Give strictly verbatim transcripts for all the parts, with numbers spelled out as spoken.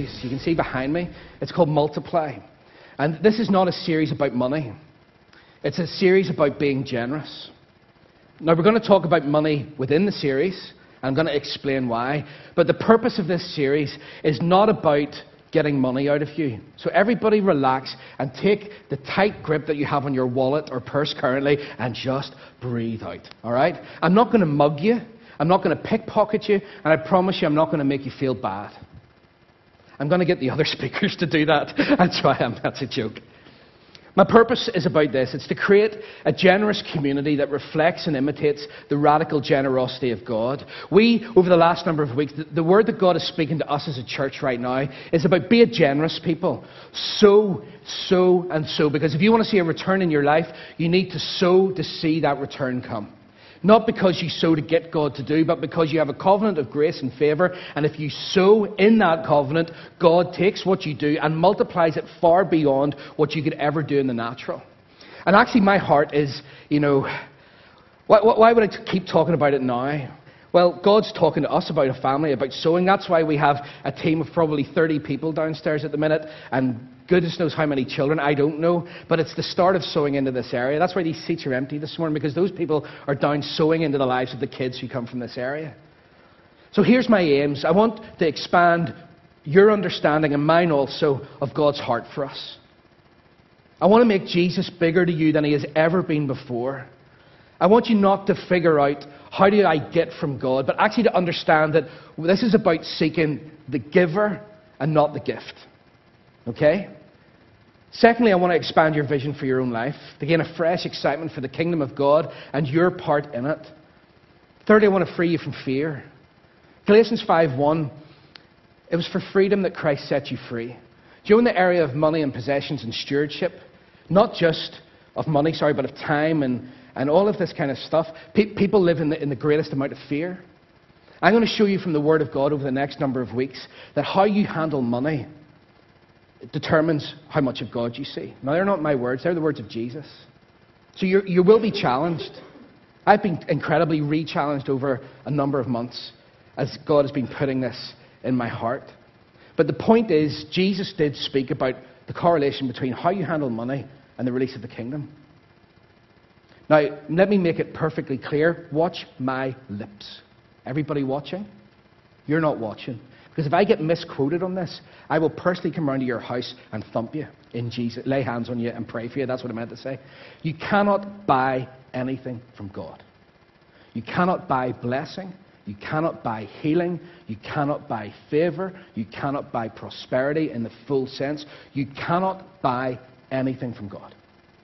series. You can see behind me. It's called Multiply. And this is not a series about money. It's a series about being generous. Now, we're going to talk about money within the series. I'm going to explain why. But the purpose of this series is not about getting money out of you. So everybody relax and take the tight grip that you have on your wallet or purse currently and just breathe out. All right? I'm not going to mug you. I'm not going to pickpocket you. And I promise you I'm not going to make you feel bad. I'm going to get the other speakers to do that. That's why I'm, that's a joke. My purpose is about this. It's to create a generous community that reflects and imitates the radical generosity of God. We, over the last number of weeks, the, the word that God is speaking to us as a church right now is about be a generous people. Sow, sow, and sow. Because if you want to see a return in your life, you need to sow to see that return come. Not because you sow to get God to do, but because you have a covenant of grace and favour. And if you sow in that covenant, God takes what you do and multiplies it far beyond what you could ever do in the natural. And actually my heart is, you know, why, why would I keep talking about it now? Well, God's talking to us about a family, about sowing. That's why we have a team of probably thirty people downstairs at the minute. And goodness knows how many children, I don't know. But it's the start of sowing into this area. That's why these seats are empty this morning, because those people are down sowing into the lives of the kids who come from this area. So here's my aims. I want to expand your understanding, and mine also, of God's heart for us. I want to make Jesus bigger to you than he has ever been before. I want you not to figure out how do I get from God, but actually to understand that this is about seeking the giver and not the gift. Okay? Secondly, I want to expand your vision for your own life, to gain a fresh excitement for the kingdom of God and your part in it. Thirdly, I want to free you from fear. Galatians five one, it was for freedom that Christ set you free. Do you know, in the area of money and possessions and stewardship, not just of money, sorry, but of time and, and all of this kind of stuff, pe- people live in the, in the greatest amount of fear. I'm going to show you from the Word of God over the next number of weeks that how you handle money determines how much of God you see. Now, they're not my words, they're the words of Jesus. So you're, you will be challenged. I've been incredibly re-challenged over a number of months as God has been putting this in my heart. But the point is, Jesus did speak about the correlation between how you handle money and the release of the kingdom. Now, let me make it perfectly clear. Watch my lips. Everybody watching? You're not watching. Because if I get misquoted on this, I will personally come round to your house and thump you in Jesus, lay hands on you and pray for you. That's what I meant to say. You cannot buy anything from God. You cannot buy blessing. You cannot buy healing. You cannot buy favor. You cannot buy prosperity in the full sense. You cannot buy anything from God.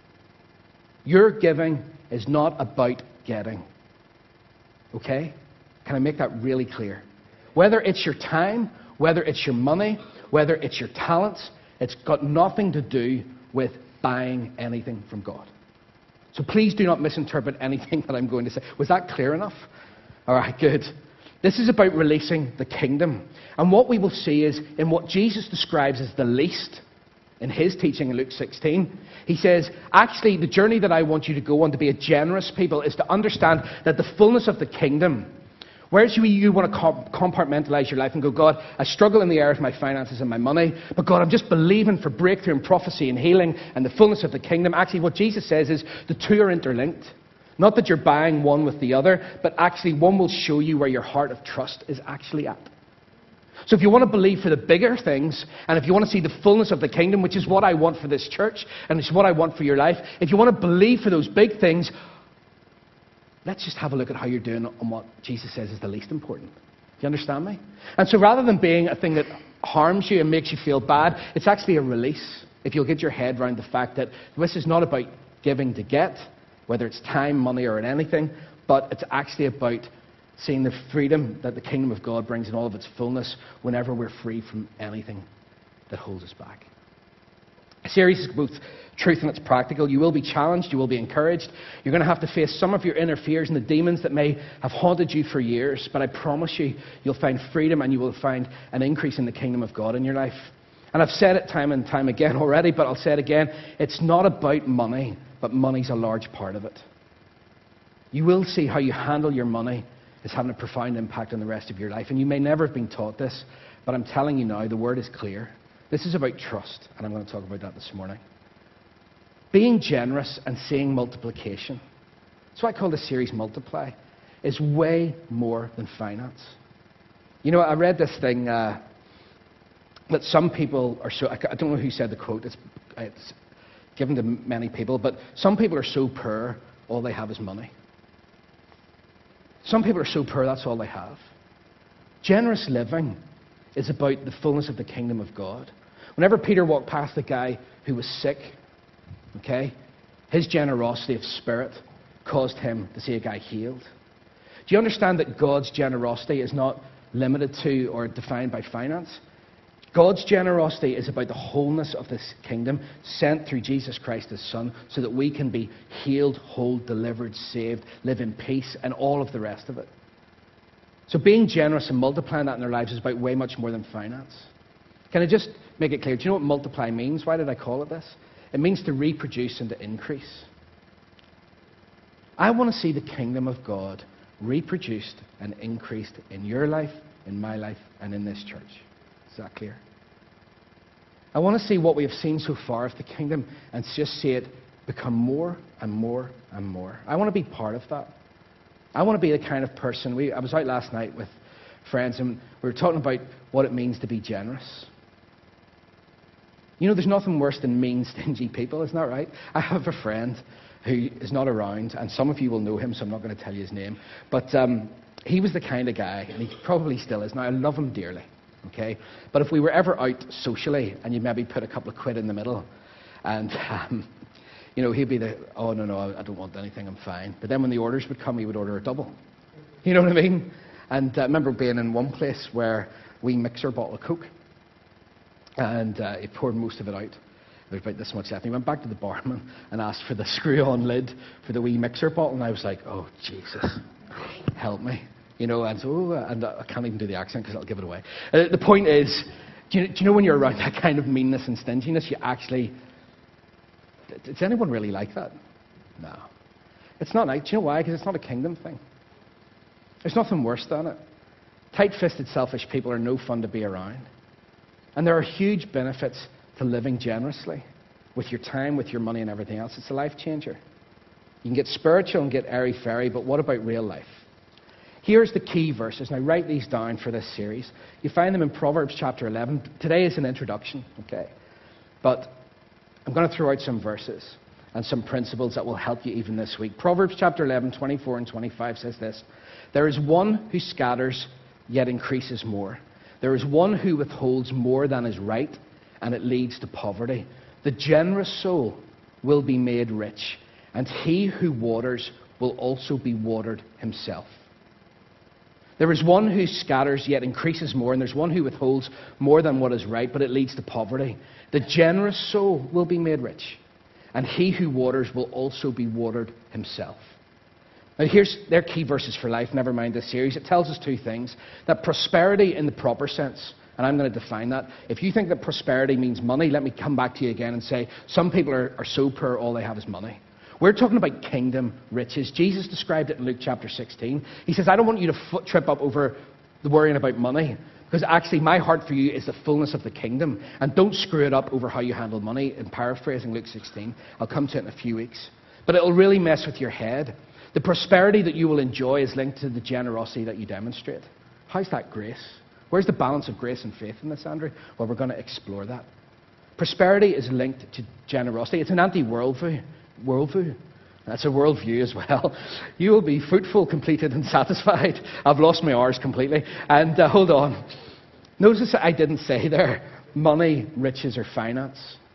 Your giving is not about getting. Okay? Can I make that really clear? Whether it's your time, whether it's your money, whether it's your talents, it's got nothing to do with buying anything from God. So please do not misinterpret anything that I'm going to say. Was that clear enough? All right, good. This is about releasing the kingdom. And what we will see is in what Jesus describes as the least in his teaching in Luke sixteen, he says, actually, the journey that I want you to go on to be a generous people is to understand that the fullness of the kingdom, whereas you, you want to compartmentalize your life and go, God, I struggle in the area of my finances and my money, but God, I'm just believing for breakthrough and prophecy and healing and the fullness of the kingdom. Actually, what Jesus says is the two are interlinked. Not that you're buying one with the other, but actually one will show you where your heart of trust is actually at. So if you want to believe for the bigger things, and if you want to see the fullness of the kingdom, which is what I want for this church, and it's what I want for your life, if you want to believe for those big things, let's just have a look at how you're doing on what Jesus says is the least important. Do you understand me? And so rather than being a thing that harms you and makes you feel bad, it's actually a release. If you'll get your head around the fact that this is not about giving to get, whether it's time, money, or anything, but it's actually about seeing the freedom that the kingdom of God brings in all of its fullness whenever we're free from anything that holds us back. A series is both truth and it's practical. You will be challenged. You will be encouraged. You're going to have to face some of your inner fears and the demons that may have haunted you for years. But I promise you, you'll find freedom and you will find an increase in the kingdom of God in your life. And I've said it time and time again already, but I'll say it again. It's not about money, but money's a large part of it. You will see how you handle your money is having a profound impact on the rest of your life. And you may never have been taught this, but I'm telling you now, the word is clear. This is about trust, and I'm going to talk about that this morning. Being generous and seeing multiplication, that's why I call this series Multiply, is way more than finance. You know, I read this thing uh, that some people are so, I don't know who said the quote, it's, it's given to many people, but some people are so poor, all they have is money. Some people are so poor, that's all they have. Generous living is about the fullness of the kingdom of God. Whenever Peter walked past the guy who was sick, okay, his generosity of spirit caused him to see a guy healed. Do you understand that God's generosity is not limited to or defined by finance? God's generosity is about the wholeness of this kingdom sent through Jesus Christ, his Son, so that we can be healed, whole, delivered, saved, live in peace, and all of the rest of it. So being generous and multiplying that in our lives is about way much more than finance. Can I just make it clear? Do you know what multiply means? Why did I call it this? It means to reproduce and to increase. I want to see the kingdom of God reproduced and increased in your life, in my life, and in this church. Is that clear? I want to see what we have seen so far of the kingdom and just see it become more and more and more. I want to be part of that. I want to be the kind of person, we, I was out last night with friends and we were talking about what it means to be generous. You know, there's nothing worse than mean, stingy people, isn't that right? I have a friend who is not around, and some of you will know him, so I'm not going to tell you his name, but um, he was the kind of guy, and he probably still is now, I love him dearly. Okay, but if we were ever out socially and you maybe put a couple of quid in the middle, and um, you know, he'd be the, oh no no, I don't want anything, I'm fine. But then when the orders would come, he would order a double. You know what I mean? And uh, I remember being in one place where we mixer a bottle of Coke, and uh, he poured most of it out. There was about this much left. And he went back to the barman and asked for the screw-on lid for the wee mixer bottle, and I was like, oh Jesus, help me. You know, and so, oh, and I can't even do the accent because I'll give it away. Uh, the point is, do you, do you know when you're around that kind of meanness and stinginess, you actually, does anyone really like that? No. It's not nice. Do you know why? Because it's not a kingdom thing. There's nothing worse than it. Tight-fisted, selfish people are no fun to be around. And there are huge benefits to living generously with your time, with your money and everything else. It's a life changer. You can get spiritual and get airy-fairy, but what about real life? Here's the key verses. Now, write these down for this series. You find them in Proverbs chapter eleven. Today is an introduction, okay? But I'm going to throw out some verses and some principles that will help you even this week. Proverbs chapter eleven, twenty-four and twenty-five says this: there is one who scatters, yet increases more. There is one who withholds more than is right, and it leads to poverty. The generous soul will be made rich, and he who waters will also be watered himself. There is one who scatters yet increases more, and there's one who withholds more than what is right, but it leads to poverty. The generous soul will be made rich, and he who waters will also be watered himself. Now here's their key verses for life, never mind this series. It tells us two things. That prosperity in the proper sense, and I'm going to define that. If you think that prosperity means money, let me come back to you again and say, some people are, are so poor all they have is money. We're talking about kingdom riches. Jesus described it in Luke chapter sixteen. He says, I don't want you to foot trip up over the worrying about money, because actually my heart for you is the fullness of the kingdom. And don't screw it up over how you handle money, in paraphrasing Luke sixteen. I'll come to it in a few weeks. But it'll really mess with your head. The prosperity that you will enjoy is linked to the generosity that you demonstrate. How's that grace? Where's the balance of grace and faith in this, Andrew? Well, we're going to explore that. Prosperity is linked to generosity. It's an anti-worldview. Worldview. That's a worldview as well. You will be fruitful, completed, and satisfied. I've lost my R's completely. And uh, hold on. Notice I didn't say there money, riches, or finance.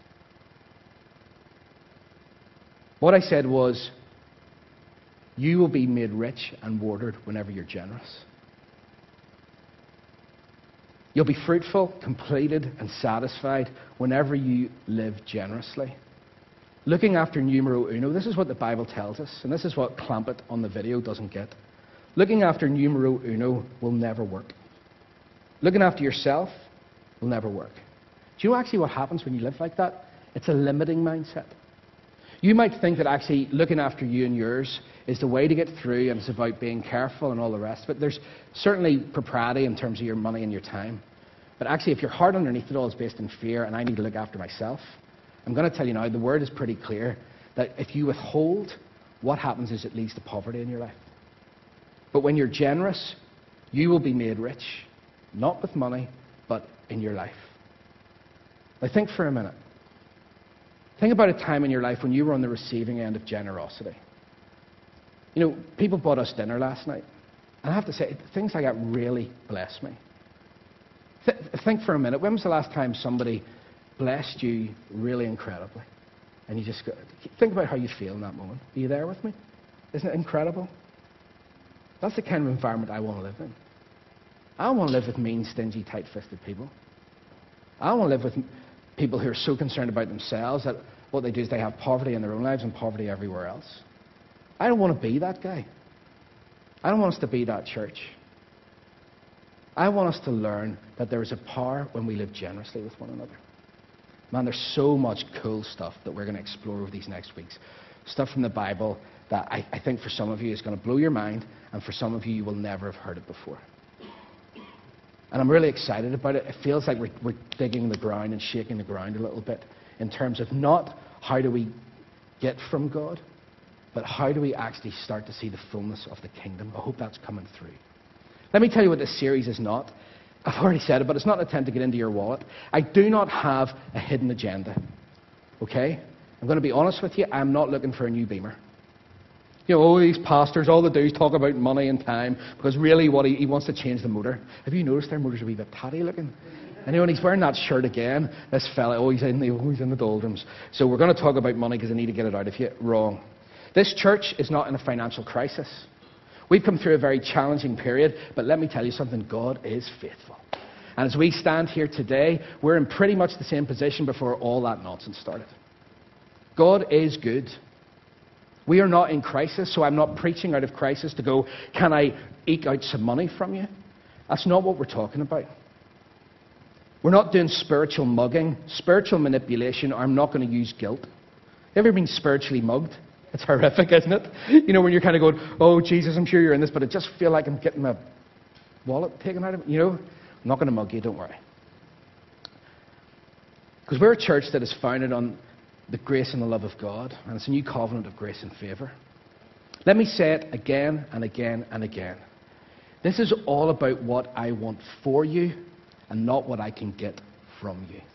What I said was, you will be made rich and watered whenever you're generous. You'll be fruitful, completed, and satisfied whenever you live generously. Looking after numero uno, this is what the Bible tells us, and this is what Clampett on the video doesn't get. Looking after numero uno will never work. Looking after yourself will never work. Do you know actually what happens when you live like that? It's a limiting mindset. You might think that actually looking after you and yours is the way to get through, and it's about being careful and all the rest of it. There's certainly propriety in terms of your money and your time. But actually, if your heart underneath it all is based in fear, and I need to look after myself, I'm going to tell you now, the word is pretty clear that if you withhold, what happens is it leads to poverty in your life. But when you're generous, you will be made rich, not with money, but in your life. Now think for a minute. Think about a time in your life when you were on the receiving end of generosity. You know, people bought us dinner last night. And I have to say, things like that really blessed me. Th- think for a minute. When was the last time somebody blessed you really incredibly? And you just go, think about how you feel in that moment. Are you there with me? Isn't it incredible? That's the kind of environment I want to live in. I don't want to live with mean, stingy, tight-fisted people. I don't want to live with people who are so concerned about themselves that what they do is they have poverty in their own lives and poverty everywhere else. I don't want to be that guy. I don't want us to be that church. I want us to learn that there is a power when we live generously with one another. Man, there's so much cool stuff that we're going to explore over these next weeks. Stuff from the Bible that I, I think for some of you is going to blow your mind, and for some of you, you will never have heard it before. And I'm really excited about it. It feels like we're, we're digging the ground and shaking the ground a little bit in terms of not how do we get from God, but how do we actually start to see the fullness of the kingdom. I hope that's coming through. Let me tell you what this series is not. I've already said it, but it's not an attempt to get into your wallet. I do not have a hidden agenda. Okay? I'm going to be honest with you. I'm not looking for a new Beamer. You know, all these pastors, all they do is talk about money and time, because really what he, he wants to change the motor. Have you noticed their motor's a wee bit tatty looking? And you know, when he's wearing that shirt again, this fella, oh, he's in the, oh, he's in the doldrums. So we're going to talk about money because I need to get it out of you. Wrong. This church is not in a financial crisis. We've come through a very challenging period, but let me tell you something, God is faithful. And as we stand here today, we're in pretty much the same position before all that nonsense started. God is good. We are not in crisis, so I'm not preaching out of crisis to go, can I eke out some money from you? That's not what we're talking about. We're not doing spiritual mugging, spiritual manipulation, or I'm not going to use guilt. You ever been spiritually mugged? It's horrific, isn't it? You know, when you're kind of going, oh, Jesus, I'm sure you're in this, but I just feel like I'm getting my wallet taken out of me. You know, I'm not going to mug you, don't worry. Because we're a church that is founded on the grace and the love of God, and it's a new covenant of grace and favour. Let me say it again and again and again. This is all about what I want for you and not what I can get from you.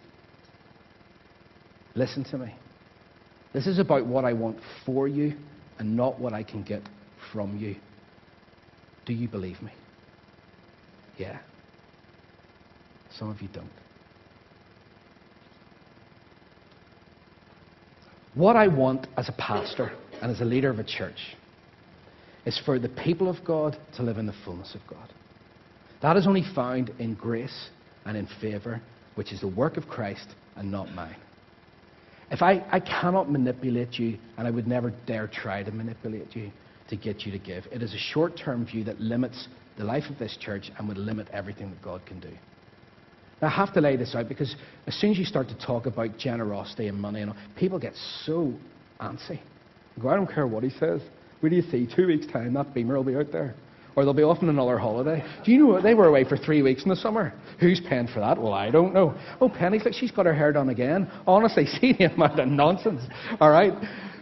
Listen to me. This is about what I want for you and not what I can get from you. Do you believe me? Yeah. Some of you don't. What I want as a pastor and as a leader of a church is for the people of God to live in the fullness of God. That is only found in grace and in favour, which is the work of Christ and not mine. If I, I cannot manipulate you, and I would never dare try to manipulate you to get you to give. It is a short-term view that limits the life of this church and would limit everything that God can do. Now, I have to lay this out because as soon as you start to talk about generosity and money, and all, people get so antsy. They go, I don't care what he says. Where do you see? Two weeks' time, that Beamer will be out there. Or they'll be off on another holiday. Do you know what? They were away for three weeks in the summer. Who's paying for that? Well, I don't know. Oh, Penny's like, she's got her hair done again. Honestly, see the amount of nonsense. All right?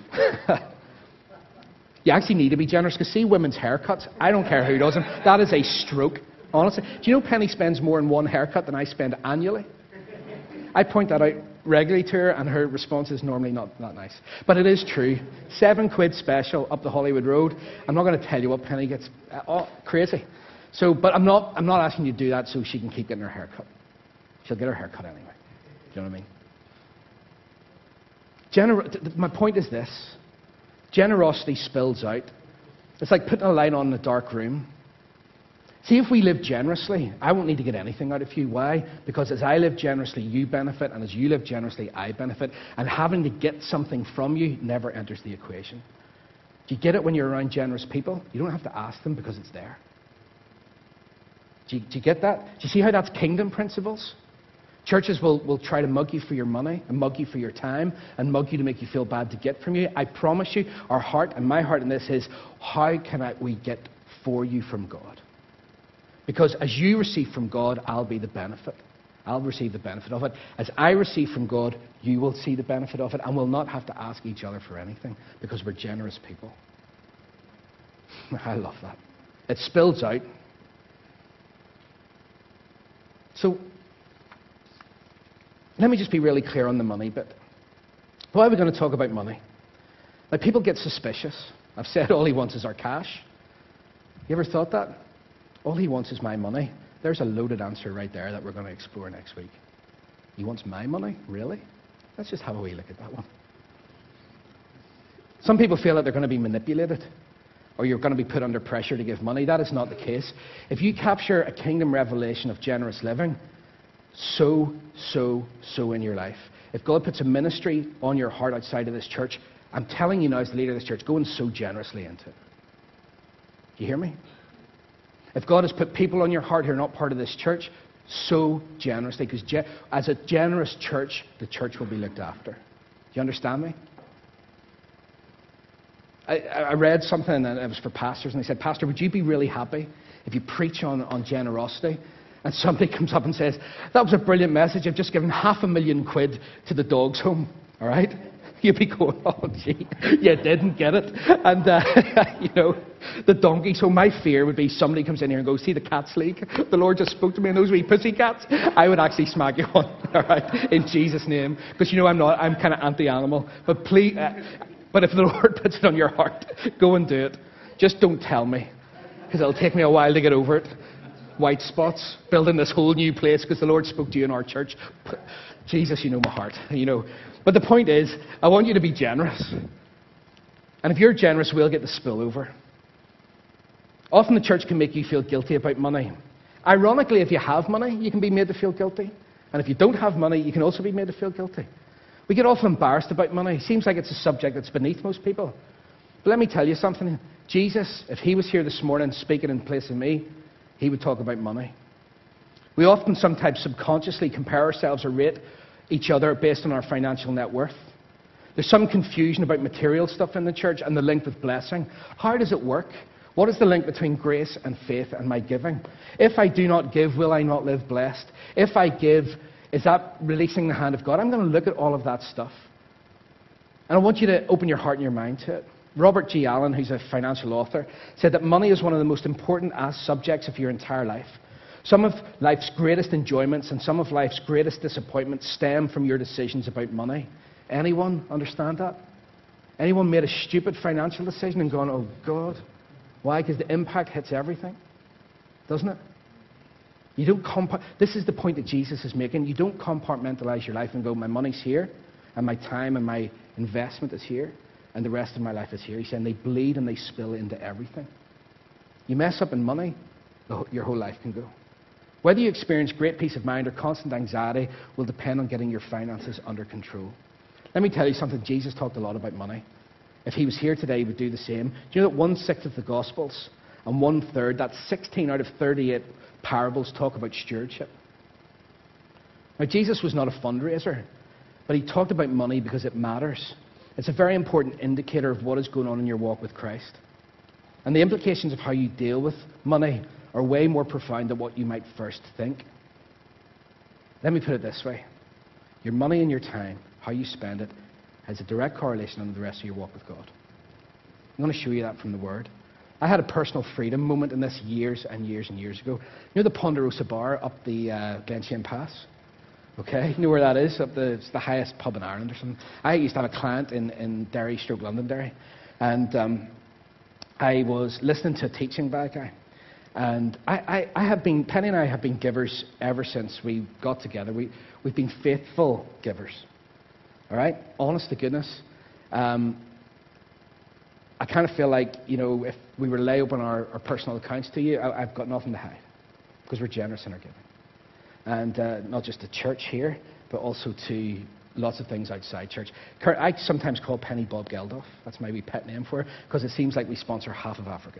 You actually need to be generous because see women's haircuts. I don't care who does them. That is a stroke. Honestly. Do you know Penny spends more in one haircut than I spend annually? I point that out regularly to her, and her response is normally not, not nice. But it is true. Seven quid special up the Hollywood Road. I'm not going to tell you what Penny gets. Oh, crazy. So, but I'm not, I'm not asking you to do that so she can keep getting her hair cut. She'll get her hair cut anyway. Do you know what I mean? Gener- my point is this. Generosity spills out. It's like putting a light on in a dark room. See, if we live generously, I won't need to get anything out of you. Why? Because as I live generously, you benefit, and as you live generously, I benefit. And having to get something from you never enters the equation. Do you get it when you're around generous people? You don't have to ask them because it's there. Do you, do you get that? Do you see how that's kingdom principles? Churches will, will try to mug you for your money and mug you for your time and mug you to make you feel bad to get from you. I promise you, our heart and my heart in this is, how can I, we get for you from God? Because as you receive from God, I'll be the benefit. I'll receive the benefit of it. As I receive from God, you will see the benefit of it, and we'll not have to ask each other for anything because we're generous people. I love that. It spills out. So, let me just be really clear on the money bit. Why are we going to talk about money? Now, people get suspicious. I've said all he wants is our cash. You ever thought that? All he wants is my money. There's a loaded answer right there that we're going to explore next week. He wants my money? Really? Let's just have a wee look at that one. Some people feel that they're going to be manipulated, or you're going to be put under pressure to give money. That is not the case. If you capture a kingdom revelation of generous living, so, so, so in your life. If God puts a ministry on your heart outside of this church, I'm telling you now as the leader of this church, go and sow generously into it. Do you hear me? If God has put people on your heart who are not part of this church, sow generously, because ge- as a generous church, the church will be looked after. Do you understand me? I, I read something, and it was for pastors, and they said, Pastor, would you be really happy if you preach on, on generosity? And somebody comes up and says, that was a brilliant message. I've just given half a million quid to the dog's home. All right? You'd be going, oh, gee, you didn't get it. And, uh, you know, the donkey. So my fear would be somebody comes in here and goes, see the Cats League? The Lord just spoke to me and those wee pussy cats. I would actually smack you on, all right, in Jesus' name. Because, you know, I'm not, I'm kind of anti-animal. But please, uh, but if the Lord puts it on your heart, go and do it. Just don't tell me. Because it'll take me a while to get over it. White spots, building this whole new place because the Lord spoke to you in our church. Jesus, you know my heart, you know. But the point is, I want you to be generous. And if you're generous, we'll get the spillover. Often the church can make you feel guilty about money. Ironically, if you have money, you can be made to feel guilty. And if you don't have money, you can also be made to feel guilty. We get often embarrassed about money. It seems like it's a subject that's beneath most people. But let me tell you something. Jesus, if he was here this morning speaking in place of me, he would talk about money. We often sometimes subconsciously compare ourselves or rate each other based on our financial net worth. There's some confusion about material stuff in the church and the link with blessing. How does it work? What is the link between grace and faith and my giving? If I do not give, will I not live blessed? If I give, is that releasing the hand of God? I'm going to look at all of that stuff. And I want you to open your heart and your mind to it. Robert G. Allen, who's a financial author, said that money is one of the most important subjects of your entire life. Some of life's greatest enjoyments and some of life's greatest disappointments stem from your decisions about money. Anyone understand that? Anyone made a stupid financial decision and gone, oh God, why? Because the impact hits everything, doesn't it? You don't compa- This is the point that Jesus is making. You don't compartmentalize your life and go, my money's here, and my time and my investment is here, and the rest of my life is here. He's saying they bleed and they spill into everything. You mess up in money, your whole life can go. Whether you experience great peace of mind or constant anxiety will depend on getting your finances under control. Let me tell you something. Jesus talked a lot about money. If he was here today, he would do the same. Do you know that one-sixth of the Gospels and one-third, that's sixteen out of thirty-eight parables, talk about stewardship? Now, Jesus was not a fundraiser, but he talked about money because it matters. It's a very important indicator of what is going on in your walk with Christ. And the implications of how you deal with money are way more profound than what you might first think. Let me put it this way. Your money and your time, how you spend it, has a direct correlation on the rest of your walk with God. I'm going to show you that from the Word. I had a personal freedom moment in this years and years and years ago. You know the Ponderosa Bar up the uh, Glenshane Pass? Okay, you know where that is? Up the, it's the highest pub in Ireland or something. I used to have a client in, in Derry, stroke Londonderry, and um, I was listening to a teaching by a guy. And I, I, I have been, Penny and I have been givers ever since we got together. We, we've been faithful givers. All right? Honest to goodness. Um, I kind of feel like, you know, if we were to lay open our, our personal accounts to you, I, I've got nothing to hide. Because we're generous in our giving. And uh, not just to church here, but also to lots of things outside church. I sometimes call Penny Bob Geldof. That's my wee pet name for her, because it seems like we sponsor half of Africa.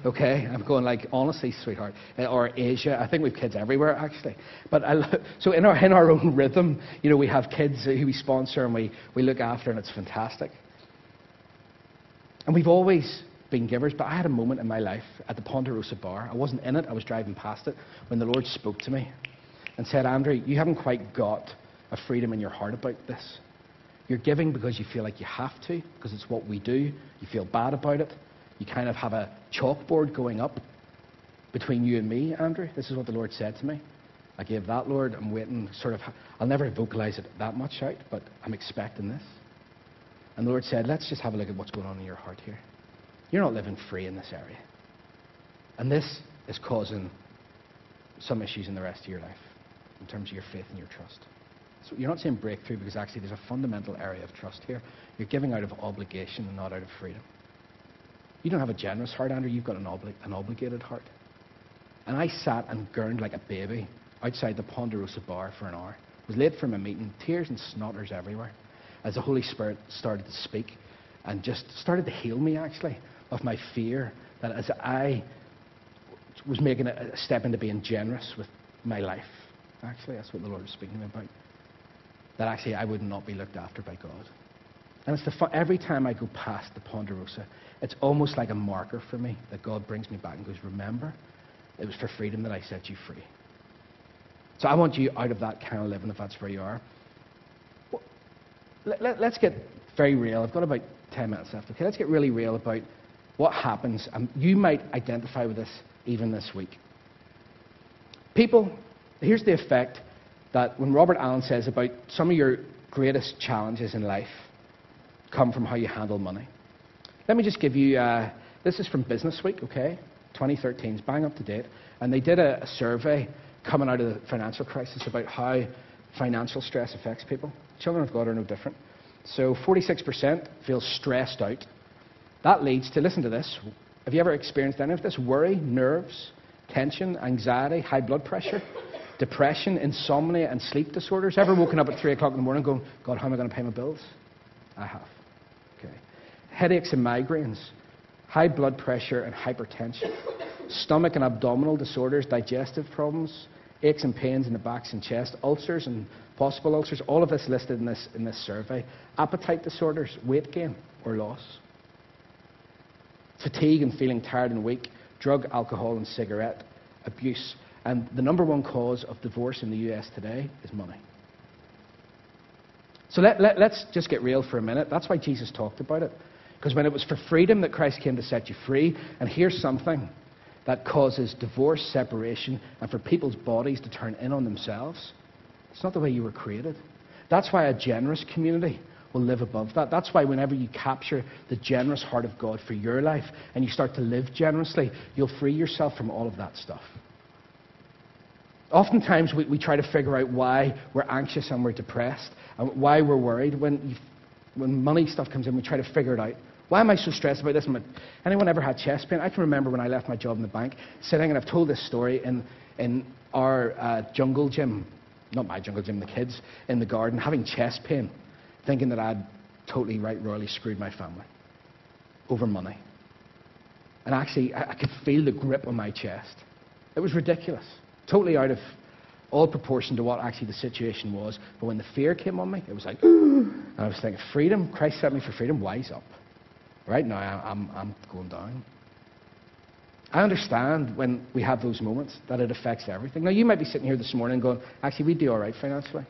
Okay, I'm going like, honestly, sweetheart, uh, or Asia. I think we've kids everywhere, actually. But I, lo- so in our in our own rhythm, you know, we have kids who we sponsor and we, we look after, and it's fantastic. And we've always been givers, but I had a moment in my life at the Ponderosa Bar. I wasn't in it, I was driving past it, when the Lord spoke to me and said, Andrew, you haven't quite got a freedom in your heart about this. You're giving because you feel like you have to, because it's what we do. You feel bad about it. You kind of have a chalkboard going up between you and me, Andrew. This is what the Lord said to me. I gave that, Lord. I'm waiting, sort of, I'll never vocalize it that much out, but I'm expecting this. And the Lord said, let's just have a look at what's going on in your heart here. You're not living free in this area. And this is causing some issues in the rest of your life, in terms of your faith and your trust. So you're not saying breakthrough, because actually there's a fundamental area of trust here. You're giving out of obligation and not out of freedom. You don't have a generous heart, Andrew. You've got an, obli- an obligated heart. And I sat and gurned like a baby outside the Ponderosa Bar for an hour. I was late for my meeting, tears and snotters everywhere, as the Holy Spirit started to speak and just started to heal me, actually, of my fear that as I was making a step into being generous with my life, actually, that's what the Lord was speaking to me about, that actually I would not be looked after by God. And it's the fun, every time I go past the Ponderosa, it's almost like a marker for me that God brings me back and goes, remember, it was for freedom that I set you free. So I want you out of that kind of living, if that's where you are. Well, let, let, let's get very real. I've got about ten minutes left. Okay, let's get really real about what happens. And you might identify with this even this week. People, here's the effect that when Robert Allen says about some of your greatest challenges in life come from how you handle money. Let me just give you, uh, this is from Business Week, okay? twenty thirteen, it's bang up to date. And they did a, a survey coming out of the financial crisis about how financial stress affects people. Children of God are no different. So forty-six percent feel stressed out. That leads to, listen to this, have you ever experienced any of this? Worry, nerves, tension, anxiety, high blood pressure, depression, insomnia, and sleep disorders. Ever woken up at three o'clock in the morning going, God, how am I going to pay my bills? I have. Okay. Headaches and migraines, high blood pressure and hypertension, stomach and abdominal disorders, digestive problems, aches and pains in the backs and chest, ulcers and possible ulcers, all of this listed in this, in this survey. Appetite disorders, weight gain or loss. Fatigue and feeling tired and weak, drug, alcohol and cigarette abuse. And the number one cause of divorce in the U S today is money. So let, let, let's just get real for a minute. That's why Jesus talked about it. Because when it was for freedom that Christ came to set you free, and here's something that causes divorce, separation, and for people's bodies to turn in on themselves, it's not the way you were created. That's why a generous community will live above that. That's why whenever you capture the generous heart of God for your life and you start to live generously, you'll free yourself from all of that stuff. Oftentimes we, we try to figure out why we're anxious and we're depressed and why we're worried. When, you, when money stuff comes in, we try to figure it out. Why am I so stressed about this? Anyone ever had chest pain? I can remember when I left my job in the bank, sitting, and I've told this story, in, in our uh, jungle gym, not my jungle gym, the kids, in the garden, having chest pain, thinking that I'd totally, right, royally screwed my family over money. And actually, I, I could feel the grip on my chest. It was ridiculous. Totally out of all proportion to what actually the situation was. But when the fear came on me, it was like, and I was thinking, freedom, Christ set me for freedom, wise up. Right now, I'm, I'm going down. I understand when we have those moments that it affects everything. Now, you might be sitting here this morning going, actually, we do all right financially.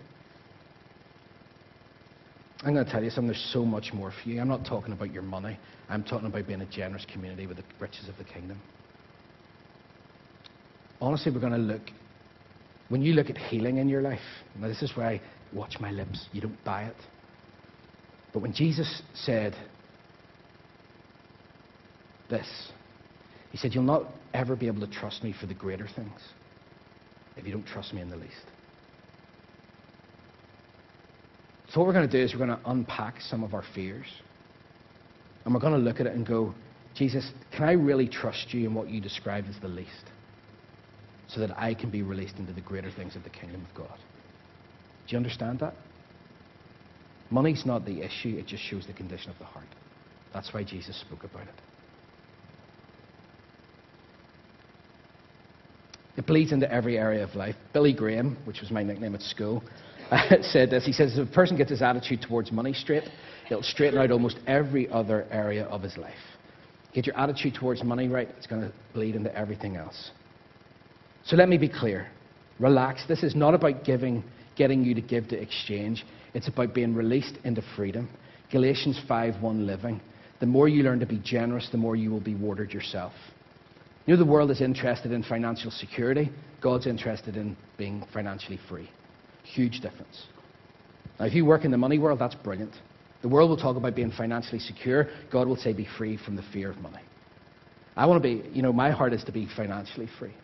I'm going to tell you something, there's so much more for you. I'm not talking about your money. I'm talking about being a generous community with the riches of the kingdom. Honestly, we're going to look, when you look at healing in your life, now this is where I watch my lips, you don't buy it. But when Jesus said this, he said, you'll not ever be able to trust me for the greater things if you don't trust me in the least. So what we're going to do is we're going to unpack some of our fears. And we're going to look at it and go, Jesus, can I really trust you in what you describe as the least? So that I can be released into the greater things of the kingdom of God. Do you understand that? Money's not the issue, it just shows the condition of the heart. That's why Jesus spoke about it. It bleeds into every area of life. Billy Graham, which was my nickname at school, said this. He says, if a person gets his attitude towards money straight, it'll straighten out almost every other area of his life. Get your attitude towards money right, it's going to bleed into everything else. So let me be clear. Relax. This is not about giving, getting you to give to exchange. It's about being released into freedom. Galatians five one living. The more you learn to be generous, the more you will be rewarded yourself. You know, the world is interested in financial security. God's interested in being financially free. Huge difference. Now, if you work in the money world, that's brilliant. The world will talk about being financially secure. God will say be free from the fear of money. I want to be, you know, my heart is to be financially free.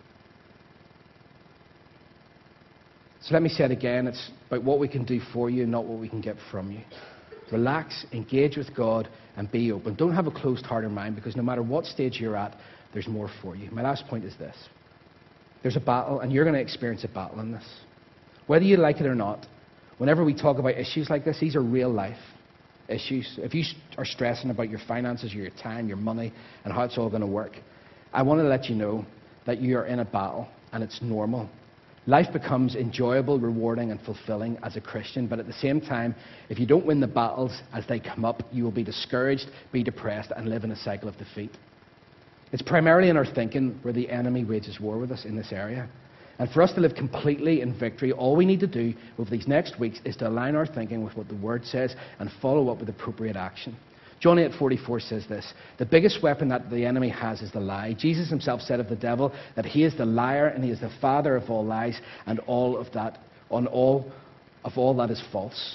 So let me say it again. It's about what we can do for you, not what we can get from you. Relax, engage with God, and be open. Don't have a closed heart or mind, because no matter what stage you're at, there's more for you. My last point is this. There's a battle, and you're going to experience a battle in this. Whether you like it or not, whenever we talk about issues like this, these are real life issues. If you are stressing about your finances, your time, your money, and how it's all going to work, I want to let you know that you are in a battle, and it's normal. Life becomes enjoyable, rewarding, and fulfilling as a Christian, but at the same time, if you don't win the battles as they come up, you will be discouraged, be depressed, and live in a cycle of defeat. It's primarily in our thinking where the enemy wages war with us in this area. And for us to live completely in victory, all we need to do over these next weeks is to align our thinking with what the Word says and follow up with appropriate action. John eight forty-four says this, the biggest weapon that the enemy has is the lie. Jesus himself said of the devil that he is the liar and he is the father of all lies and all of that, on all of all that is false.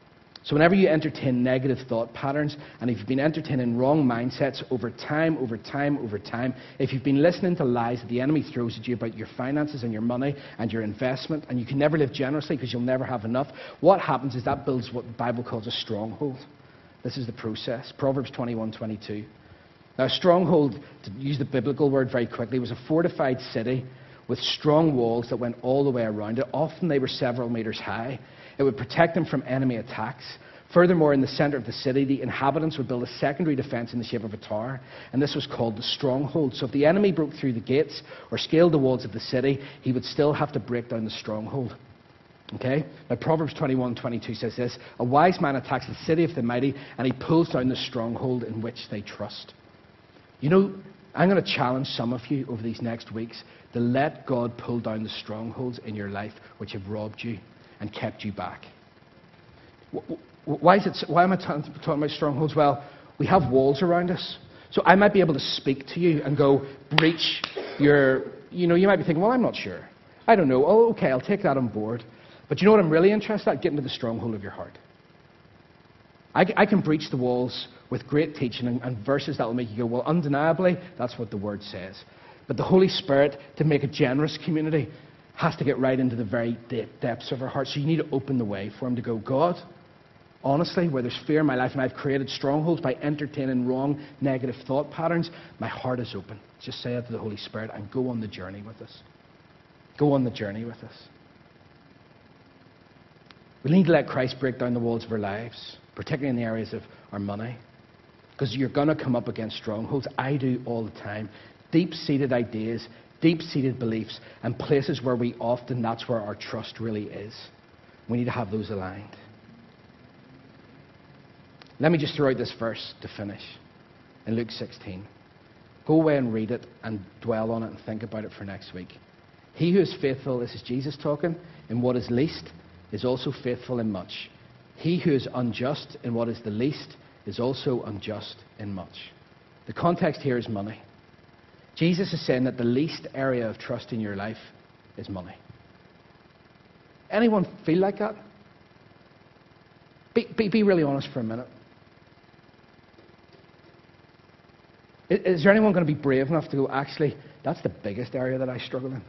So whenever you entertain negative thought patterns, and if you've been entertaining wrong mindsets over time, over time, over time, if you've been listening to lies that the enemy throws at you about your finances and your money and your investment, and you can never live generously because you'll never have enough, what happens is that builds what the Bible calls a stronghold. This is the process. Proverbs twenty-one twenty-two. Now, a stronghold, to use the biblical word very quickly, was a fortified city with strong walls that went all the way around it. Often they were several meters high. It would protect them from enemy attacks. Furthermore, in the center of the city, the inhabitants would build a secondary defense in the shape of a tower, and this was called the stronghold. So if the enemy broke through the gates or scaled the walls of the city, he would still have to break down the stronghold. Okay? Now, Proverbs twenty-one twenty-two says this, a wise man attacks the city of the mighty, and he pulls down the stronghold in which they trust. You know, I'm going to challenge some of you over these next weeks to let God pull down the strongholds in your life which have robbed you and kept you back. Why, is it, why am I talking about strongholds? Well, we have walls around us. So I might be able to speak to you and go, breach your, you know, you might be thinking, well, I'm not sure. I don't know. Oh, okay, I'll take that on board. But you know what I'm really interested in? Getting to the stronghold of your heart. I, I can breach the walls with great teaching and, and verses that will make you go, well, undeniably, that's what the Word says. But the Holy Spirit, to make a generous community, has to get right into the very depths of our heart. So you need to open the way for Him to go, God, honestly, where there's fear in my life and I've created strongholds by entertaining wrong, negative thought patterns, my heart is open. Just say it to the Holy Spirit and go on the journey with us. Go on the journey with us. We need to let Christ break down the walls of our lives, particularly in the areas of our money, because you're going to come up against strongholds. I do all the time. Deep-seated ideas, deep-seated beliefs, and places where we often, that's where our trust really is. We need to have those aligned. Let me just throw out this verse to finish in Luke sixteen. Go away and read it and dwell on it and think about it for next week. He who is faithful, this is Jesus talking, in what is least is also faithful in much. He who is unjust in what is the least is also unjust in much. The context here is money. Jesus is saying that the least area of trust in your life is money. Anyone feel like that? Be, be, be really honest for a minute. Is, is there anyone going to be brave enough to go, actually, that's the biggest area that I struggle in?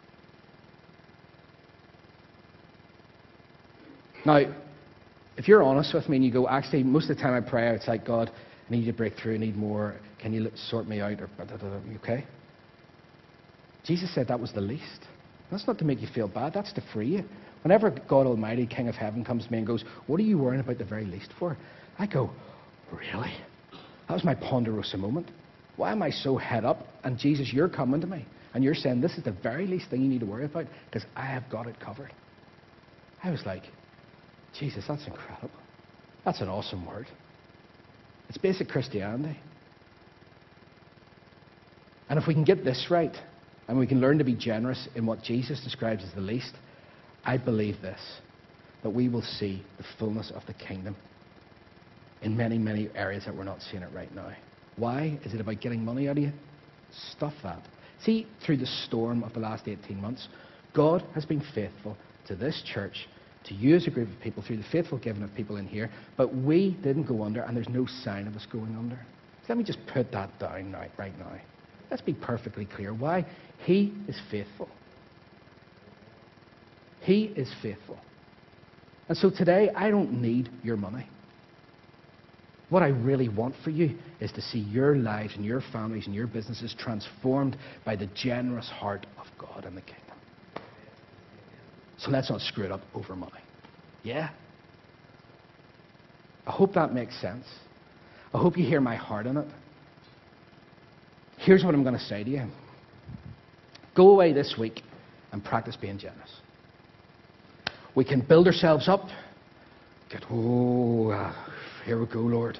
Now, if you're honest with me and you go, actually, most of the time I pray, it's like, God, I need you to break through, I need more, can you sort me out, or da, da, da, you okay? Jesus said that was the least. That's not to make you feel bad, that's to free you. Whenever God Almighty, King of Heaven, comes to me and goes, what are you worrying about the very least for? I go, really? That was my ponderosa moment. Why am I so head up? And Jesus, you're coming to me. And you're saying this is the very least thing you need to worry about because I have got it covered. I was like, Jesus, that's incredible. That's an awesome word. It's basic Christianity. And if we can get this right, and we can learn to be generous in what Jesus describes as the least, I believe this, that we will see the fullness of the kingdom in many, many areas that we're not seeing it right now. Why? Is it about getting money out of you? Stuff that. See, through the storm of the last eighteen months, God has been faithful to this church, to you as a group of people, through the faithful giving of people in here, but we didn't go under, and there's no sign of us going under. So let me just put that down right, right now. Let's be perfectly clear. Why? He is faithful. He is faithful. And so today, I don't need your money. What I really want for you is to see your lives and your families and your businesses transformed by the generous heart of God and the kingdom. So let's not screw it up over money. Yeah? I hope that makes sense. I hope you hear my heart in it. Here's what I'm going to say to you. Go away this week and practice being generous. We can build ourselves up. Get, oh, uh, here we go, Lord.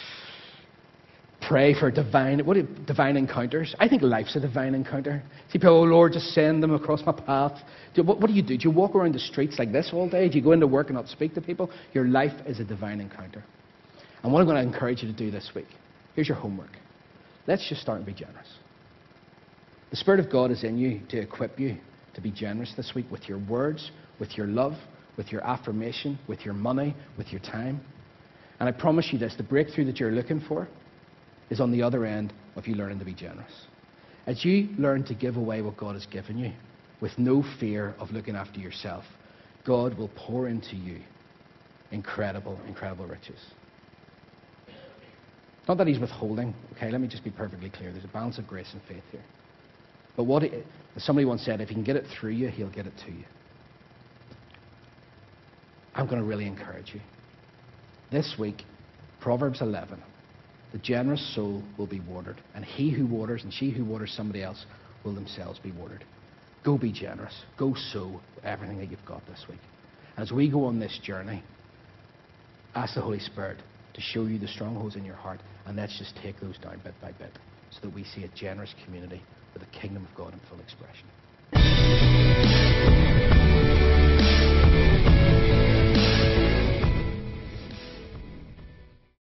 Pray for divine, what are divine encounters? I think life's a divine encounter. See people, oh Lord, just send them across my path. Do, what, what do you do? Do you walk around the streets like this all day? Do you go into work and not speak to people? Your life is a divine encounter. And what I'm going to encourage you to do this week, here's your homework. Let's just start and be generous. The Spirit of God is in you to equip you to be generous this week with your words, with your love, with your affirmation, with your money, with your time. And I promise you this, the breakthrough that you're looking for is on the other end of you learning to be generous. As you learn to give away what God has given you with no fear of looking after yourself, God will pour into you incredible, incredible riches. Not that he's withholding, okay? Let me just be perfectly clear. There's a balance of grace and faith here. But what it, somebody once said, if he can get it through you, he'll get it to you. I'm going to really encourage you. This week, Proverbs eleven, the generous soul will be watered, and he who waters and she who waters somebody else will themselves be watered. Go be generous. Go sow everything that you've got this week. As we go on this journey, ask the Holy Spirit to show you the strongholds in your heart, and let's just take those down bit by bit so that we see a generous community with the kingdom of God in full expression.